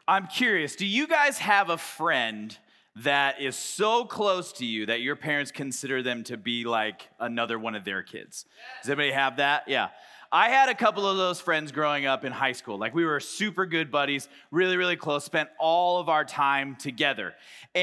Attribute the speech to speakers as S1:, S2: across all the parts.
S1: I'm curious, do you guys have a friend that is so close to you that your parents consider them to be like another one of their kids? Does anybody have that? Yeah. I had a couple of those friends growing up in high school. Like we were super good buddies, really, really close, spent all of our time together.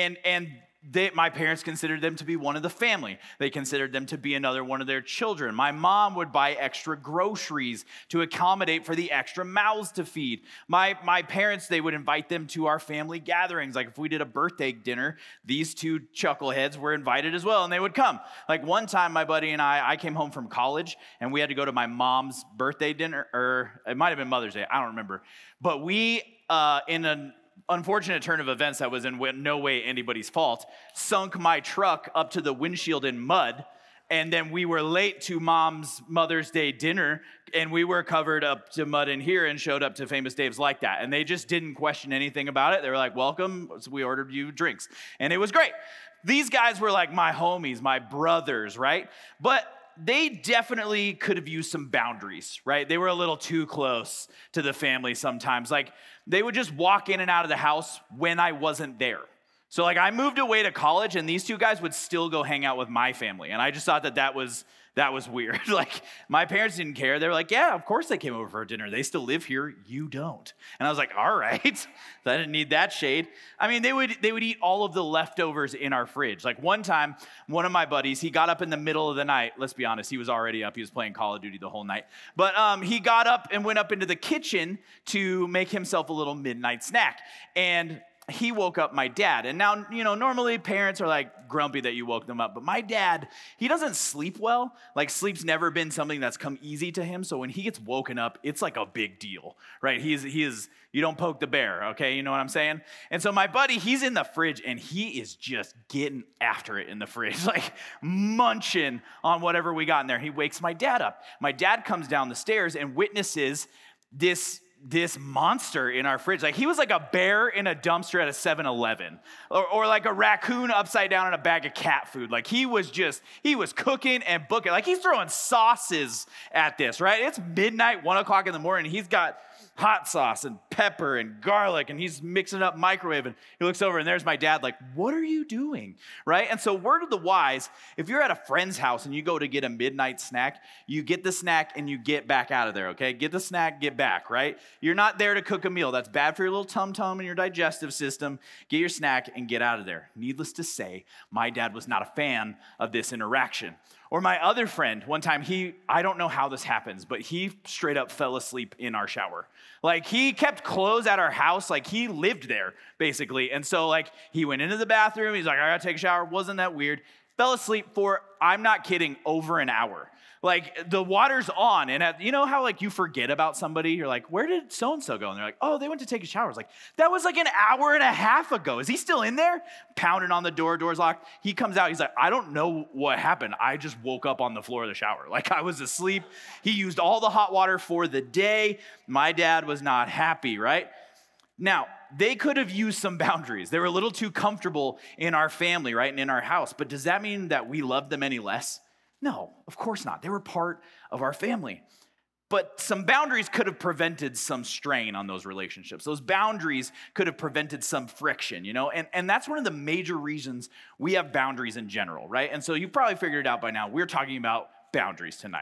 S1: My parents considered them to be one of the family. They considered them to be another one of their children. My mom would buy extra groceries to accommodate for the extra mouths to feed. My parents, they would invite them to our family gatherings. Like if we did a birthday dinner, these two chuckleheads were invited as well, and they would come. Like one time, my buddy and I came home from college, and we had to go to my mom's birthday dinner, or it might have been Mother's Day, I don't remember. But we, in an unfortunate turn of events that was in no way anybody's fault, sunk my truck up to the windshield in mud, and then we were late to Mom's Mother's Day dinner, and we were covered up to mud in here and showed up to Famous Dave's like that, and they just didn't question anything about it. They were like, welcome, so we ordered you drinks, and it was great. These guys were like my homies, my brothers, right? But they definitely could have used some boundaries, right? They were a little too close to the family sometimes. Like they would just walk in and out of the house when I wasn't there. So like I moved away to college and these two guys would still go hang out with my family. And I just thought that was weird. Like my parents didn't care. They were like, yeah, of course they came over for dinner. They still live here. You don't. And I was like, all right. I didn't need that shade. I mean, they would eat all of the leftovers in our fridge. Like one time, one of my buddies, he got up in the middle of the night. Let's be honest, he was already up. He was playing Call of Duty the whole night. But he got up and went up into the kitchen to make himself a little midnight snack. And he woke up my dad. And now, normally parents are like grumpy that you woke them up. But my dad, he doesn't sleep well. Like sleep's never been something that's come easy to him. So when he gets woken up, it's like a big deal, right? He is, you don't poke the bear, okay? You know what I'm saying? And so my buddy, he's in the fridge and he is just getting after it in the fridge, like munching on whatever we got in there. He wakes my dad up. My dad comes down the stairs and witnesses this monster in our fridge. Like he was like a bear in a dumpster at a 7-Eleven or like a raccoon upside down in a bag of cat food. Like he was cooking and booking. Like he's throwing sauces at this, right? It's midnight, 1 o'clock in the morning. He's got hot sauce and pepper and garlic, and he's mixing up microwave, and he looks over, and there's my dad like, what are you doing, right? And so word of the wise, if you're at a friend's house and you go to get a midnight snack, you get the snack and you get back out of there, okay? Get the snack, get back, right? You're not there to cook a meal. That's bad for your little tum-tum and your digestive system. Get your snack and get out of there. Needless to say, my dad was not a fan of this interaction. Or my other friend, one time, I don't know how this happens, but he straight up fell asleep in our shower. Like, he kept clothes at our house, like, he lived there, basically. And so, like, he went into the bathroom, he's like, I gotta take a shower, wasn't that weird? Fell asleep for, I'm not kidding, over an hour. Like, the water's on, and you know how, like, you forget about somebody? You're like, where did so-and-so go? And they're like, oh, they went to take a shower. I was like, that was like an hour and a half ago. Is he still in there? Pounding on the door, door's locked. He comes out, he's like, I don't know what happened. I just woke up on the floor of the shower. Like, I was asleep. He used all the hot water for the day. My dad was not happy, right? Now, they could have used some boundaries. They were a little too comfortable in our family, right, and in our house. But does that mean that we love them any less? No, of course not. They were part of our family. But some boundaries could have prevented some strain on those relationships. Those boundaries could have prevented some friction, And that's one of the major reasons we have boundaries in general, right? And so you've probably figured it out by now. We're talking about boundaries tonight.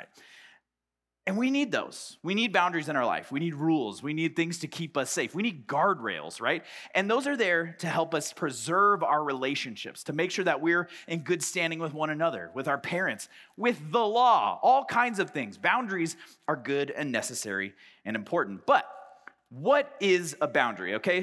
S1: And we need those. We need boundaries in our life. We need rules. We need things to keep us safe. We need guardrails, right? And those are there to help us preserve our relationships, to make sure that we're in good standing with one another, with our parents, with the law, all kinds of things. Boundaries are good and necessary and important. But what is a boundary, okay?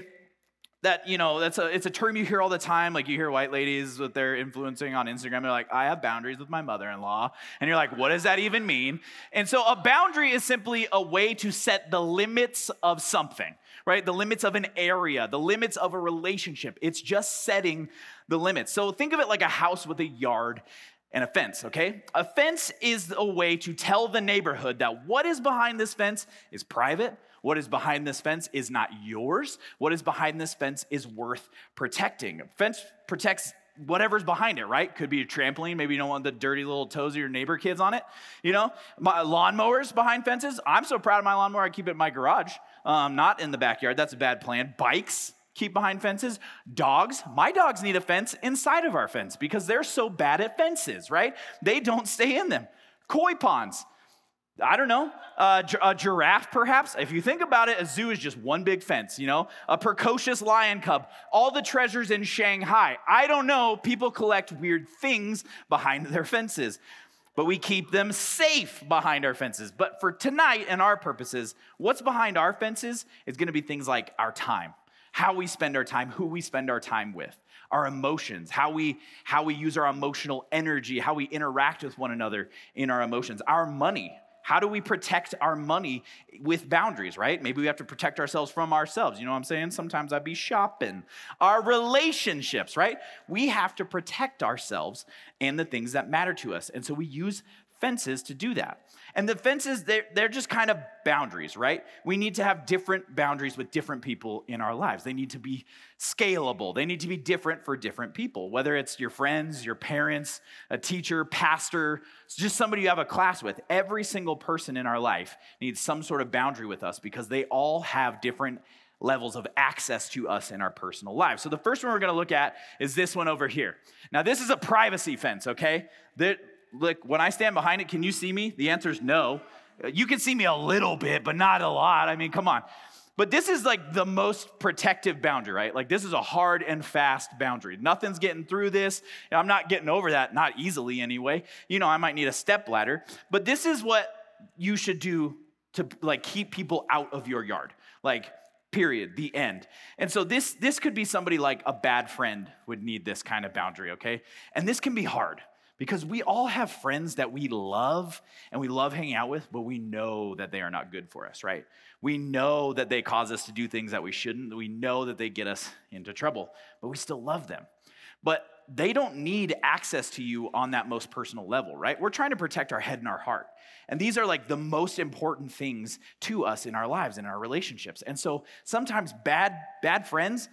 S1: It's a term you hear all the time. Like you hear white ladies with their influencing on Instagram. They're like, I have boundaries with my mother-in-law. And you're like, what does that even mean? And so a boundary is simply a way to set the limits of something, right? The limits of an area, the limits of a relationship. It's just setting the limits. So think of it like a house with a yard and a fence, okay? A fence is a way to tell the neighborhood that what is behind this fence is private. What is behind this fence is not yours. What is behind this fence is worth protecting. A fence protects whatever's behind it, right? Could be a trampoline. Maybe you don't want the dirty little toes of your neighbor kids on it. My lawnmowers behind fences. I'm so proud of my lawnmower, I keep it in my garage. not in the backyard. That's a bad plan. Bikes, keep behind fences. Dogs, my dogs need a fence inside of our fence because they're so bad at fences, right? They don't stay in them. Koi ponds. I don't know, a giraffe perhaps. If you think about it, a zoo is just one big fence, a precocious lion cub, all the treasures in Shanghai. I don't know, people collect weird things behind their fences, but we keep them safe behind our fences. But for tonight and our purposes, what's behind our fences is gonna be things like our time, how we spend our time, who we spend our time with, our emotions, how we use our emotional energy, how we interact with one another in our emotions, our money. How do we protect our money with boundaries, right? Maybe we have to protect ourselves from ourselves. You know what I'm saying? Sometimes I'd be shopping. Our relationships, right? We have to protect ourselves and the things that matter to us. And so we use fences to do that. And the fences, they're just kind of boundaries, right? We need to have different boundaries with different people in our lives. They need to be scalable. They need to be different for different people, whether it's your friends, your parents, a teacher, pastor, just somebody you have a class with. Every single person in our life needs some sort of boundary with us because they all have different levels of access to us in our personal lives. So the first one we're going to look at is this one over here. Now, this is a privacy fence, okay? Look, when I stand behind it, can you see me? The answer is no. You can see me a little bit, but not a lot. I mean, come on. But this is like the most protective boundary, right? Like this is a hard and fast boundary. Nothing's getting through this. I'm not getting over that, not easily anyway. I might need a step ladder. But this is what you should do to like keep people out of your yard. Like, period, the end. And so this could be somebody like a bad friend would need this kind of boundary, okay? And this can be hard. Because we all have friends that we love and we love hanging out with, but we know that they are not good for us, right? We know that they cause us to do things that we shouldn't. We know that they get us into trouble, but we still love them. But they don't need access to you on that most personal level, right? We're trying to protect our head and our heart. And these are like the most important things to us in our lives, in our relationships. And so sometimes bad friends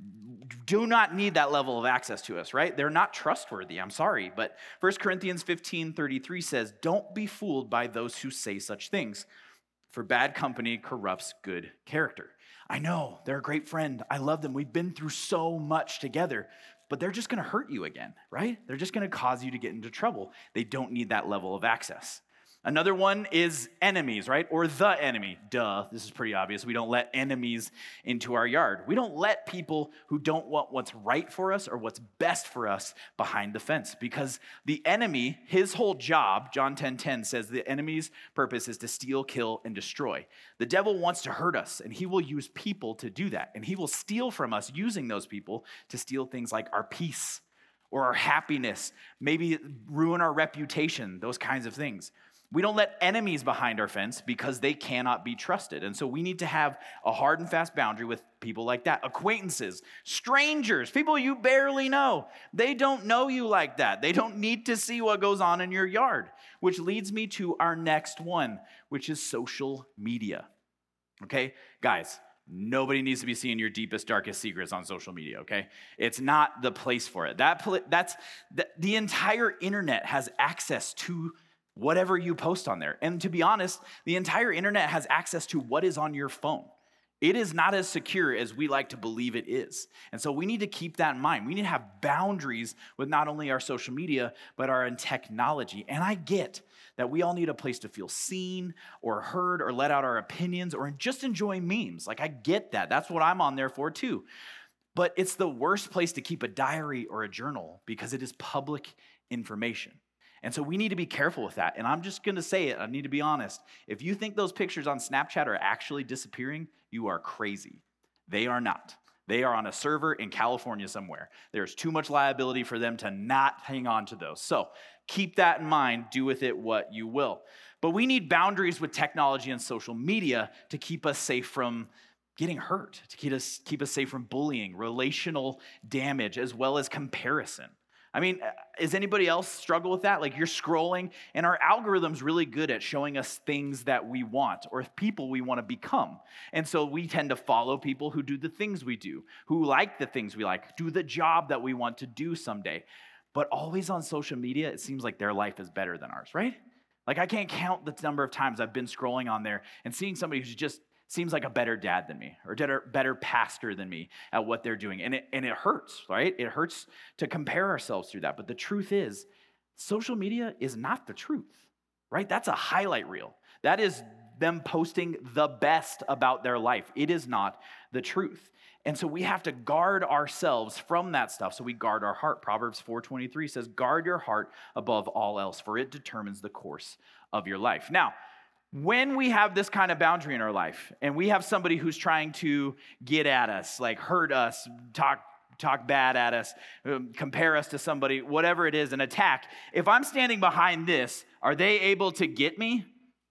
S1: do not need that level of access to us, right? They're not trustworthy, I'm sorry. But 1 Corinthians 15:33 says, "Don't be fooled by those who say such things, for bad company corrupts good character." I know, they're a great friend. I love them. We've been through so much together, but they're just gonna hurt you again, right? They're just gonna cause you to get into trouble. They don't need that level of access. Another one is enemies, right? Or the enemy. Duh, this is pretty obvious. We don't let enemies into our yard. We don't let people who don't want what's right for us or what's best for us behind the fence, because the enemy, his whole job, John 10:10 says the enemy's purpose is to steal, kill, and destroy. The devil wants to hurt us, and he will use people to do that. And he will steal from us using those people to steal things like our peace or our happiness, maybe ruin our reputation, those kinds of things. We don't let enemies behind our fence because they cannot be trusted. And so we need to have a hard and fast boundary with people like that. Acquaintances, strangers, people you barely know. They don't know you like that. They don't need to see what goes on in your yard, which leads me to our next one, which is social media. Okay, guys, nobody needs to be seeing your deepest, darkest secrets on social media, okay? It's not the place for it. The entire internet has access to whatever you post on there. And to be honest, the entire internet has access to what is on your phone. It is not as secure as we like to believe it is. And so we need to keep that in mind. We need to have boundaries with not only our social media, but our technology. And I get that we all need a place to feel seen or heard or let out our opinions or just enjoy memes. Like, I get that. That's what I'm on there for too. But it's the worst place to keep a diary or a journal because it is public information. And so we need to be careful with that. And I'm just going to say it. I need to be honest. If you think those pictures on Snapchat are actually disappearing, you are crazy. They are not. They are on a server in California somewhere. There's too much liability for them to not hang on to those. So keep that in mind. Do with it what you will. But we need boundaries with technology and social media to keep us safe from getting hurt, to keep us safe from bullying, relational damage, as well as comparison. I mean, does anybody else struggle with that? Like, you're scrolling, and our algorithm's really good at showing us things that we want or people we want to become. And so we tend to follow people who do the things we do, who like the things we like, do the job that we want to do someday. But always on social media, it seems like their life is better than ours, right? Like, I can't count the number of times I've been scrolling on there and seeing somebody who's just seems like a better dad than me or better pastor than me at what they're doing. And it hurts, right? It hurts to compare ourselves through that. But the truth is, social media is not the truth, right? That's a highlight reel. That is them posting the best about their life. It is not the truth. And so we have to guard ourselves from that stuff. So we guard our heart. Proverbs 4:23 says, guard your heart above all else, for it determines the course of your life. Now, when we have this kind of boundary in our life, and we have somebody who's trying to get at us, like hurt us, talk bad at us, compare us to somebody, whatever it is, an attack, if I'm standing behind this, are they able to get me?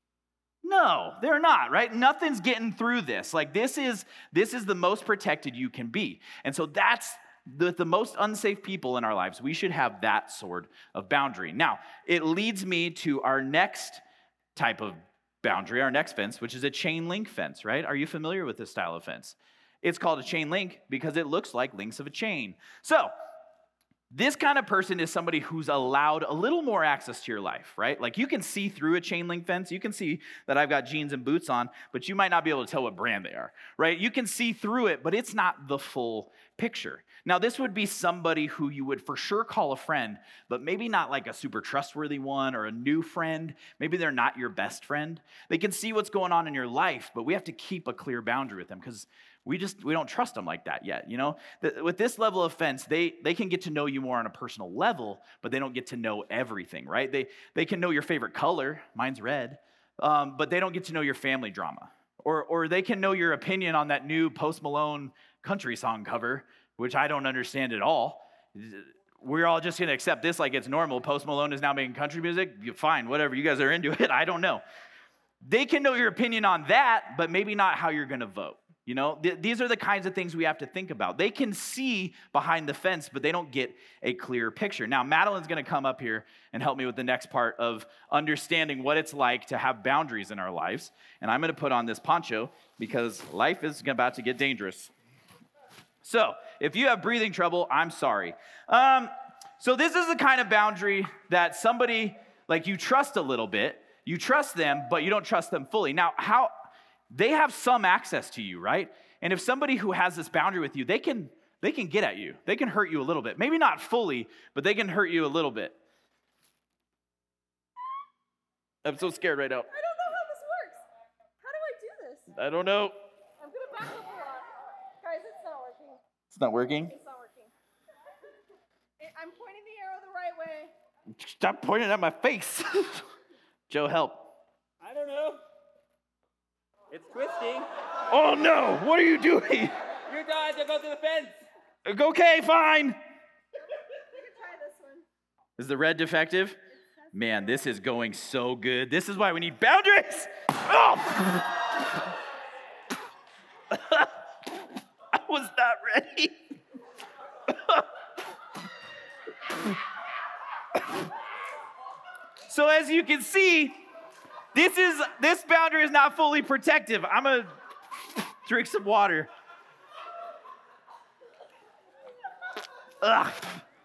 S1: No, they're not, right? Nothing's getting through this. Like this is the most protected you can be. And so that's the most unsafe people in our lives. We should have that sort of boundary. Now, it leads me to our next type of boundary, our next fence, which is a chain link fence, right? Are you familiar with this style of fence? It's called a chain link because it looks like links of a chain. So, this kind of person is somebody who's allowed a little more access to your life, right? Like you can see through a chain link fence. You can see that I've got jeans and boots on, but you might not be able to tell what brand they are, right? You can see through it, but it's not the full picture. Now, this would be somebody who you would for sure call a friend, but maybe not like a super trustworthy one or a new friend. Maybe they're not your best friend. They can see what's going on in your life, but we have to keep a clear boundary with them because we don't trust them like that yet, you know? With this level of fence, they can get to know you more on a personal level, but they don't get to know everything, right? They can know your favorite color, mine's red, but they don't get to know your family drama. Or they can know your opinion on that new Post Malone country song cover, which I don't understand at all. We're all just gonna accept this like it's normal. Post Malone is now making country music. Fine, whatever, you guys are into it, I don't know. They can know your opinion on that, but maybe not how you're gonna vote. You know, these are the kinds of things we have to think about. They can see behind the fence, but they don't get a clear picture. Now, Madeline's going to come up here and help me with the next part of understanding what it's like to have boundaries in our lives. And I'm going to put on this poncho because life is about to get dangerous. So, if you have breathing trouble, I'm sorry. So this is the kind of boundary that somebody, like you trust a little bit, you trust them, but you don't trust them fully. Now, they have some access to you, right? And if somebody who has this boundary with you, they can get at you. They can hurt you a little bit. Maybe not fully, but they can hurt you a little bit. I'm so scared right now.
S2: I don't know how this works. How do I do this?
S1: I don't know.
S2: I'm going to back up a lot. Guys, it's not working.
S1: It's not working?
S2: It's not working. I'm pointing the arrow the right way.
S1: Stop pointing at my face. Joe, help.
S3: I don't know. It's twisting.
S1: Oh no, what are you doing?
S3: You're dying to go through the fence.
S1: Okay, fine.
S2: We can try this one.
S1: Is the red defective? Man, this is going so good. This is why we need boundaries. Oh! I was not ready. So as you can see, this boundary is not fully protective. I'm gonna drink some water. Ugh.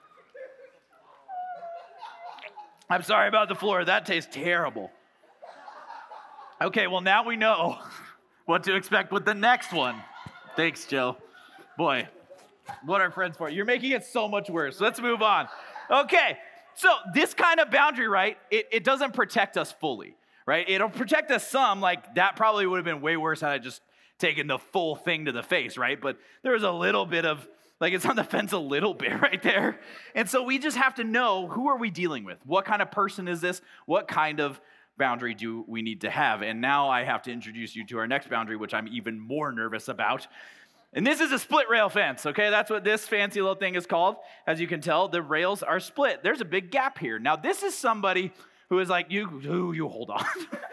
S1: I'm sorry about the floor. That tastes terrible. Okay, well now we know what to expect with the next one. Thanks, Joe. Boy, what are friends for? You're making it so much worse. Let's move on. Okay, so this kind of boundary, right, it doesn't protect us fully. Right? It'll protect us some, like that probably would have been way worse had I just taken the full thing to the face, right? But there was a little bit of, like it's on the fence a little bit right there. And so we just have to know, who are we dealing with? What kind of person is this? What kind of boundary do we need to have? And now I have to introduce you to our next boundary, which I'm even more nervous about. And this is a split rail fence, okay? That's what this fancy little thing is called. As you can tell, the rails are split. There's a big gap here. Now, this is somebody who is like, you hold on.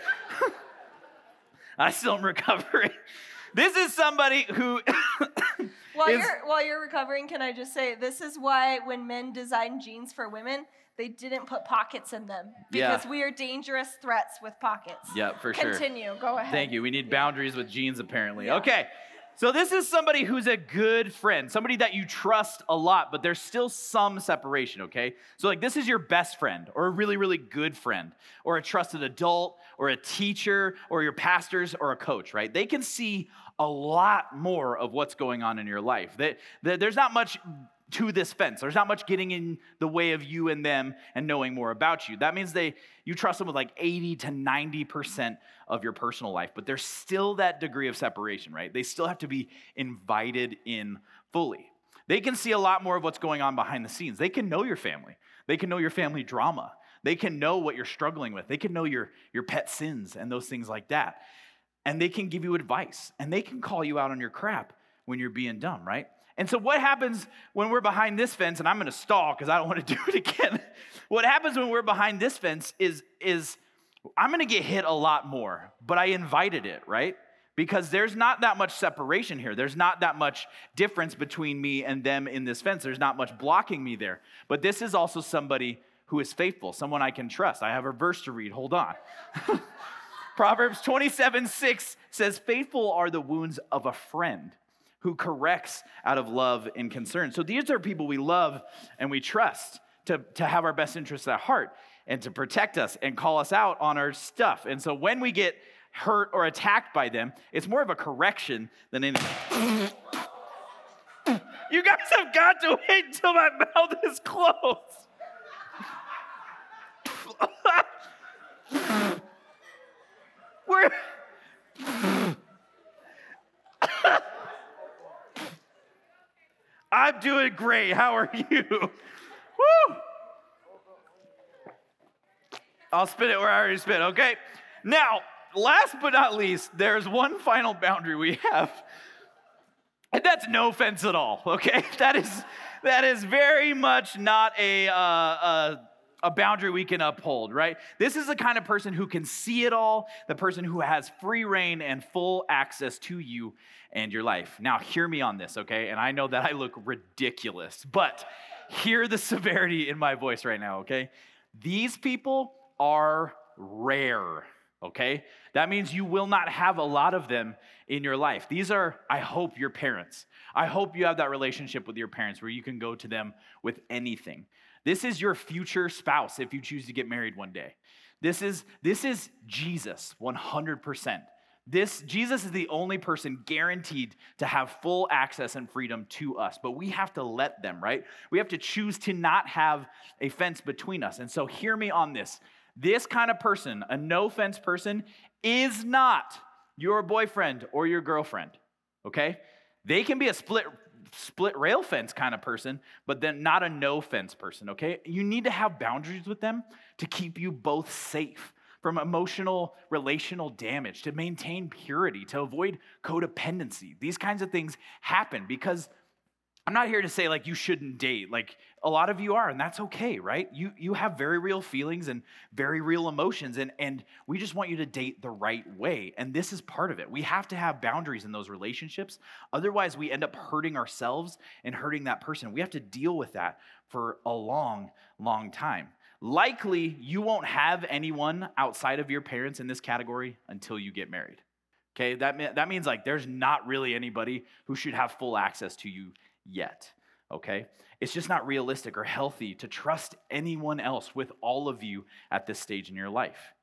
S1: I still am recovering. This is somebody who
S2: While you're recovering, can I just say, this is why when men design jeans for women, they didn't put pockets in them. Because we are dangerous threats with pockets.
S1: Yeah, for sure.
S2: Continue, go ahead.
S1: Thank you. We need boundaries with jeans, apparently.
S2: Yeah.
S1: Okay, So this is somebody who's a good friend, somebody that you trust a lot, but there's still some separation, okay? So like this is your best friend or a really, really good friend or a trusted adult or a teacher or your pastors or a coach, right? They can see a lot more of what's going on in your life. There's not much to this fence. There's not much getting in the way of you and them and knowing more about you. That means you trust them with like 80 to 90% of your personal life, but there's still that degree of separation, right? They still have to be invited in fully. They can see a lot more of what's going on behind the scenes. They can know your family. They can know your family drama. They can know what you're struggling with. They can know your pet sins and those things like that. And they can give you advice. And they can call you out on your crap when you're being dumb, right? And so what happens when we're behind this fence, and I'm going to stall because I don't want to do it again. What happens when we're behind this fence is I'm going to get hit a lot more, but I invited it, right? Because there's not that much separation here. There's not that much difference between me and them in this fence. There's not much blocking me there. But this is also somebody who is faithful, someone I can trust. I have a verse to read. Hold on. Proverbs 27:6 says, "Faithful are the wounds of a friend who corrects out of love and concern." So these are people we love and we trust to have our best interests at heart and to protect us and call us out on our stuff. And so when we get hurt or attacked by them, it's more of a correction than anything. You guys have got to wait until my mouth is closed. I'm doing great. How are you? Woo! I'll spin it where I already spit, okay? Now, last but not least, there's one final boundary we have, and that's no fence at all, okay? That is very much not a boundary we can uphold, right? This is the kind of person who can see it all, the person who has free reign and full access to you and your life. Now, hear me on this, okay? And I know that I look ridiculous, but hear the severity in my voice right now, okay? These people are rare, okay? That means you will not have a lot of them in your life. These are, I hope, your parents. I hope you have that relationship with your parents where you can go to them with anything. This is your future spouse if you choose to get married one day. This is Jesus, 100%. Jesus is the only person guaranteed to have full access and freedom to us, but we have to let them, right? We have to choose to not have a fence between us. And so hear me on this. This kind of person, a no-fence person, is not your boyfriend or your girlfriend, okay? They can be a split rail fence kind of person, but then not a no-fence person, okay? You need to have boundaries with them to keep you both safe from emotional, relational damage, to maintain purity, to avoid codependency. These kinds of things happen because I'm not here to say like you shouldn't date. Like a lot of you are, and that's okay, right? You have very real feelings and very real emotions, and we just want you to date the right way. And this is part of it. We have to have boundaries in those relationships. Otherwise, we end up hurting ourselves and hurting that person. We have to deal with that for a long, long time. Likely, you won't have anyone outside of your parents in this category until you get married. Okay, that means like there's not really anybody who should have full access to you yet, okay? It's just not realistic or healthy to trust anyone else with all of you at this stage in your life.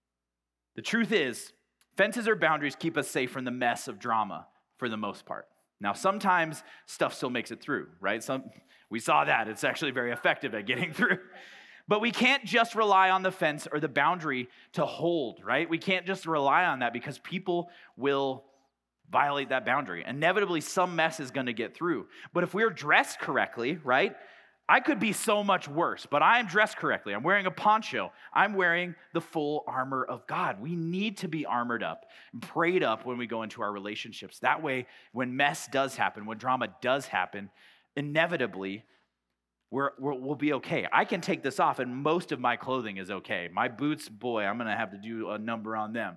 S1: The truth is, fences or boundaries keep us safe from the mess of drama for the most part. Now, sometimes stuff still makes it through, right? We saw that. It's actually very effective at getting through. But we can't just rely on the fence or the boundary to hold, right? We can't just rely on that because people will violate that boundary. Inevitably, some mess is going to get through. But if we're dressed correctly, right? I could be so much worse, but I am dressed correctly. I'm wearing a poncho. I'm wearing the full armor of God. We need to be armored up and prayed up when we go into our relationships. That way, when mess does happen, when drama does happen, inevitably, we'll be okay. I can take this off, and most of my clothing is okay. My boots, boy, I'm going to have to do a number on them.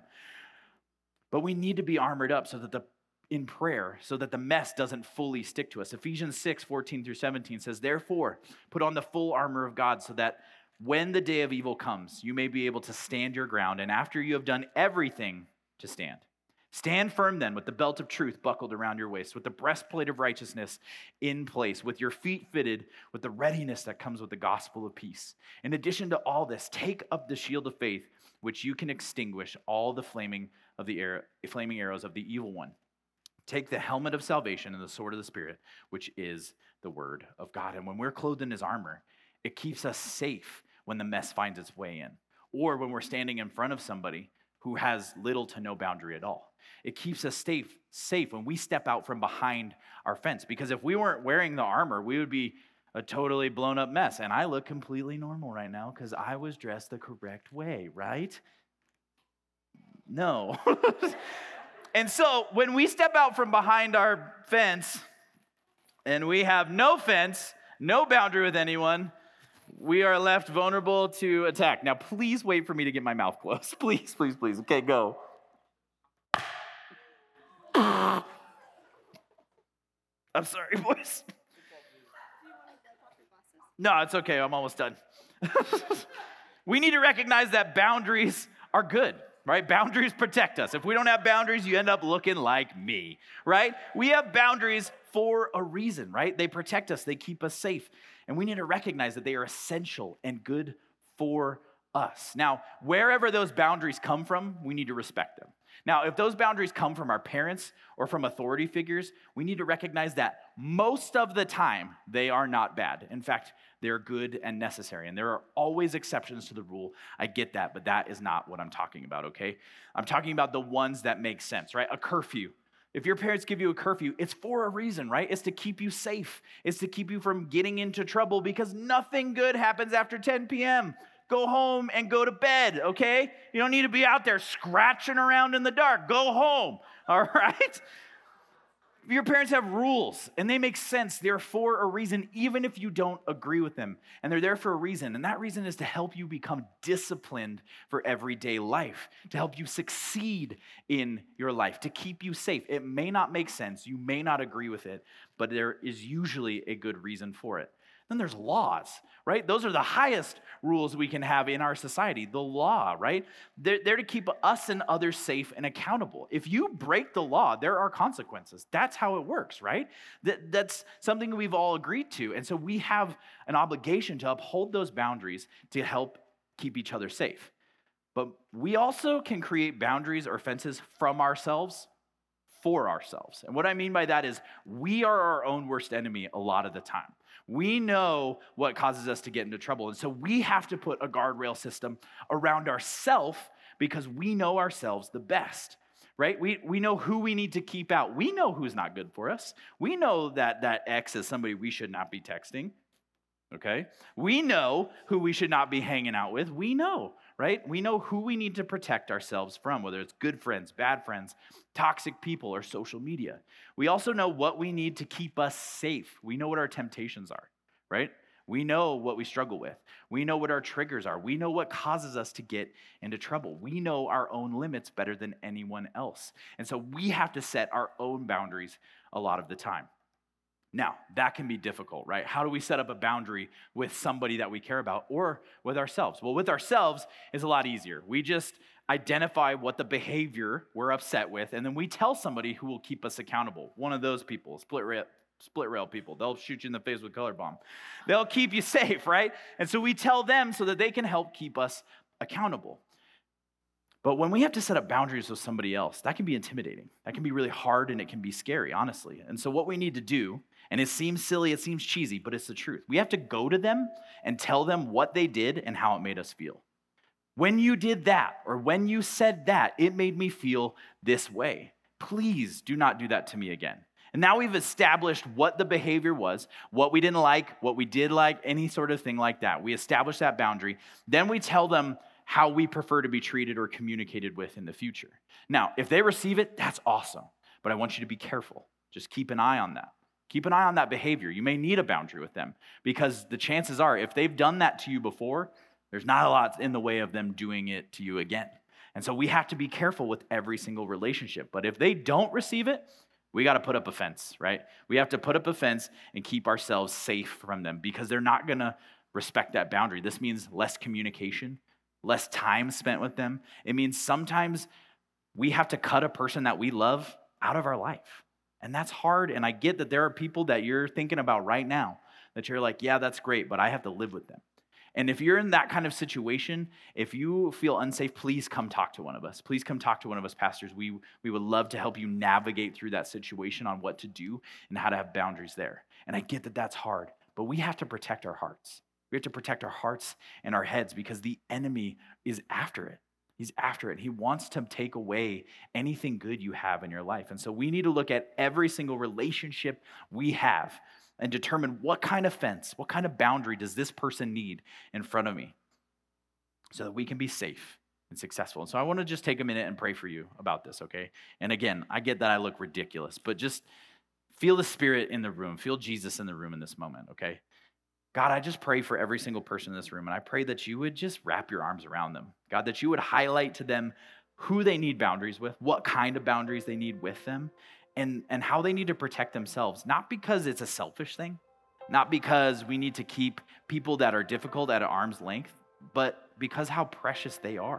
S1: But we need to be armored up in prayer so that the mess doesn't fully stick to us. Ephesians 6:14-17 says, "Therefore, put on the full armor of God so that when the day of evil comes, you may be able to stand your ground, and after you have done everything, to stand. Stand firm then with the belt of truth buckled around your waist, with the breastplate of righteousness in place, with your feet fitted with the readiness that comes with the gospel of peace. In addition to all this, take up the shield of faith, which you can extinguish all the flaming arrows of the evil one. Take the helmet of salvation and the sword of the Spirit, which is the word of God. And when we're clothed in his armor, it keeps us safe when the mess finds its way in, or when we're standing in front of somebody who has little to no boundary at all. It keeps us safe when we step out from behind our fence, because if we weren't wearing the armor, we would be a totally blown up mess. And I look completely normal right now because I was dressed the correct way, right? No. And so when we step out from behind our fence and we have no fence, no boundary with anyone, we are left vulnerable to attack. Now, please wait for me to get my mouth closed. Please, please, please. Okay, go. I'm sorry, boys. No, it's okay. I'm almost done. We need to recognize that boundaries are good, right? Boundaries protect us. If we don't have boundaries, you end up looking like me, right? We have boundaries for a reason, right? They protect us. They keep us safe. And we need to recognize that they are essential and good for us. Now, wherever those boundaries come from, we need to respect them. Now, if those boundaries come from our parents or from authority figures, we need to recognize that most of the time, they are not bad. In fact, they're good and necessary. And there are always exceptions to the rule. I get that, but that is not what I'm talking about, okay? I'm talking about the ones that make sense, right? A curfew. If your parents give you a curfew, it's for a reason, right? It's to keep you safe. It's to keep you from getting into trouble, because nothing good happens after 10 p.m. Go home and go to bed, okay? You don't need to be out there scratching around in the dark. Go home, all right? Your parents have rules, and they make sense. They're for a reason, even if you don't agree with them. And they're there for a reason, and that reason is to help you become disciplined for everyday life, to help you succeed in your life, to keep you safe. It may not make sense. You may not agree with it, but there is usually a good reason for it. Then there's laws, right? Those are the highest rules we can have in our society, the law, right? They're to keep us and others safe and accountable. If you break the law, there are consequences. That's how it works, right? That's something we've all agreed to. And so we have an obligation to uphold those boundaries to help keep each other safe. But we also can create boundaries or fences from ourselves for ourselves. And what I mean by that is we are our own worst enemy a lot of the time. We know what causes us to get into trouble. And so we have to put a guardrail system around ourselves because we know ourselves the best, right? We know who we need to keep out. We know who's not good for us. We know that ex is somebody we should not be texting, okay? We know who we should not be hanging out with. We know, right? We know who we need to protect ourselves from, whether it's good friends, bad friends, toxic people, or social media. We also know what we need to keep us safe. We know what our temptations are, right? We know what we struggle with. We know what our triggers are. We know what causes us to get into trouble. We know our own limits better than anyone else. And so we have to set our own boundaries a lot of the time. Now, that can be difficult, right? How do we set up a boundary with somebody that we care about or with ourselves? Well, with ourselves is a lot easier. We just identify what the behavior we're upset with, and then we tell somebody who will keep us accountable. One of those people, split rail people, they'll shoot you in the face with color bomb. They'll keep you safe, right? And so we tell them so that they can help keep us accountable. But when we have to set up boundaries with somebody else, that can be intimidating. That can be really hard, and it can be scary, honestly. And so what we need to do, and it seems silly, it seems cheesy, but it's the truth. We have to go to them and tell them what they did and how it made us feel. When you did that, or when you said that, it made me feel this way. Please do not do that to me again. And now we've established what the behavior was, what we didn't like, what we did like, any sort of thing like that. We established that boundary. Then we tell them how we prefer to be treated or communicated with in the future. Now, if they receive it, that's awesome. But I want you to be careful. Just keep an eye on that. Keep an eye on that behavior. You may need a boundary with them because the chances are, if they've done that to you before, there's not a lot in the way of them doing it to you again. And so we have to be careful with every single relationship. But if they don't receive it, we got to put up a fence, right? We have to put up a fence and keep ourselves safe from them because they're not going to respect that boundary. This means less communication, less time spent with them. It means sometimes we have to cut a person that we love out of our life. And that's hard. And I get that there are people that you're thinking about right now that you're like, yeah, that's great, but I have to live with them. And if you're in that kind of situation, if you feel unsafe, please come talk to one of us. Please come talk to one of us pastors. We would love to help you navigate through that situation on what to do and how to have boundaries there. And I get that that's hard, but we have to protect our hearts. We have to protect our hearts and our heads because the enemy is after it. He's after it. He wants to take away anything good you have in your life. And so we need to look at every single relationship we have and determine what kind of fence, what kind of boundary does this person need in front of me so that we can be safe and successful. And so I want to just take a minute and pray for you about this, okay? And again, I get that I look ridiculous, but just feel the Spirit in the room. Feel Jesus in the room in this moment, okay? God, I just pray for every single person in this room, and I pray that you would just wrap your arms around them. God, that you would highlight to them who they need boundaries with, what kind of boundaries they need with them, and how they need to protect themselves. Not because it's a selfish thing, not because we need to keep people that are difficult at arm's length, but because how precious they are.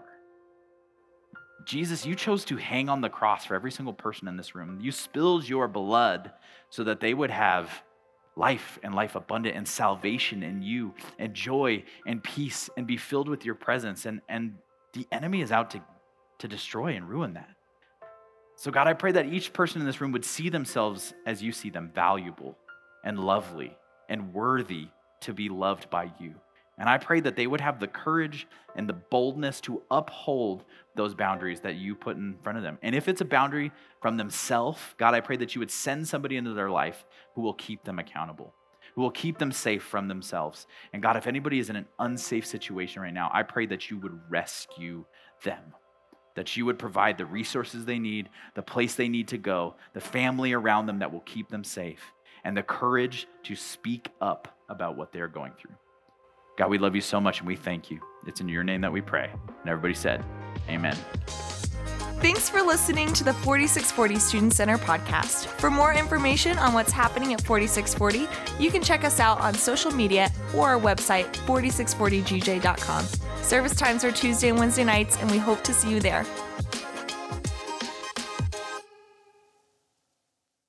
S1: Jesus, you chose to hang on the cross for every single person in this room. You spilled your blood so that they would have life and life abundant and salvation in you and joy and peace and be filled with your presence. And the enemy is out to destroy and ruin that. So God, I pray that each person in this room would see themselves as you see them, valuable and lovely and worthy to be loved by you. And I pray that they would have the courage and the boldness to uphold those boundaries that you put in front of them. And if it's a boundary from themselves, God, I pray that you would send somebody into their life who will keep them accountable, who will keep them safe from themselves. And God, if anybody is in an unsafe situation right now, I pray that you would rescue them, that you would provide the resources they need, the place they need to go, the family around them that will keep them safe, and the courage to speak up about what they're going through. God, we love you so much and we thank you. It's in your name that we pray. And everybody said, amen.
S2: Thanks for listening to the 4640 Student Center podcast. For more information on what's happening at 4640, you can check us out on social media or our website, 4640gj.com. Service times are Tuesday and Wednesday nights, and we hope to see you there.